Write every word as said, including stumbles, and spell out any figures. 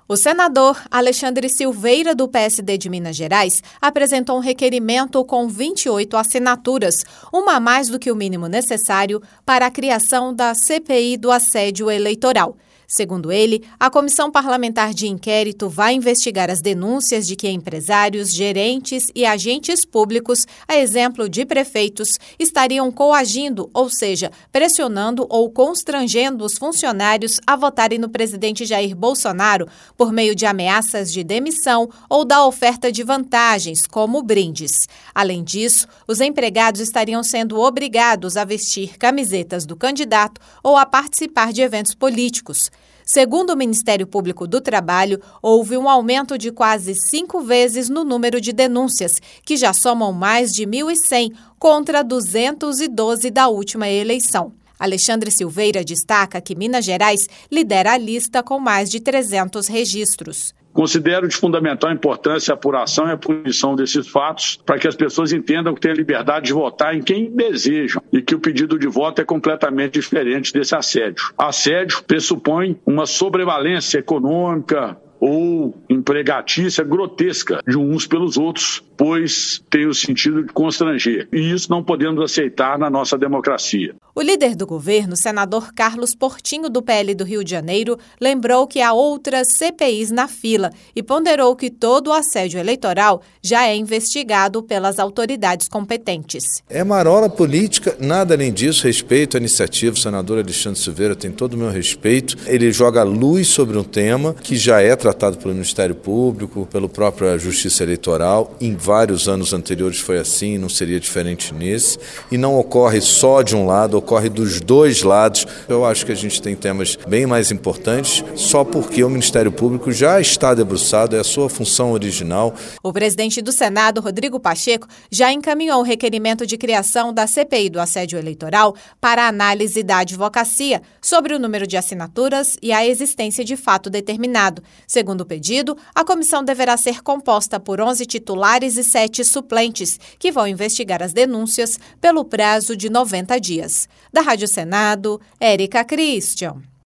O senador Alexandre Silveira, do P S D de Minas Gerais, apresentou um requerimento com vinte e oito assinaturas, uma a mais do que o mínimo necessário para a criação da C P I do assédio eleitoral. Segundo ele, a Comissão Parlamentar de Inquérito vai investigar as denúncias de que empresários, gerentes e agentes públicos, a exemplo de prefeitos, estariam coagindo, ou seja, pressionando ou constrangendo os funcionários a votarem no presidente Jair Bolsonaro por meio de ameaças de demissão ou da oferta de vantagens, como brindes. Além disso, os empregados estariam sendo obrigados a vestir camisetas do candidato ou a participar de eventos políticos. Segundo o Ministério Público do Trabalho, houve um aumento de quase cinco vezes no número de denúncias, que já somam mais de mil e cem contra duzentos e doze da última eleição. Alexandre Silveira destaca que Minas Gerais lidera a lista com mais de trezentos registros. Considero de fundamental importância a apuração e a punição desses fatos para que as pessoas entendam que têm a liberdade de votar em quem desejam e que o pedido de voto é completamente diferente desse assédio. Assédio pressupõe uma sobrevalência econômica ou empregatícia grotesca de uns pelos outros, pois tem o sentido de constranger. E isso não podemos aceitar na nossa democracia. O líder do governo, senador Carlos Portinho, do P L do Rio de Janeiro, lembrou que há outras C P Is na fila e ponderou que todo o assédio eleitoral já é investigado pelas autoridades competentes. É marola política, nada além disso. Respeito à iniciativa, o senador Alexandre Silveira tem todo o meu respeito. Ele joga luz sobre um tema que já é tratado pelo Ministério Público, pelo próprio Justiça Eleitoral. Em vários anos anteriores foi assim, não seria diferente nesse. E não ocorre só de um lado, ocorre dos dois lados. Eu acho que a gente tem temas bem mais importantes, só porque o Ministério Público já está debruçado, é a sua função original. O presidente do Senado, Rodrigo Pacheco, já encaminhou o requerimento de criação da C P I do assédio eleitoral para análise da advocacia sobre o número de assinaturas e a existência de fato determinado. Segundo o pedido, a comissão deverá ser composta por onze titulares e sete suplentes, que vão investigar as denúncias pelo prazo de noventa dias. Da Rádio Senado, Érica Christian.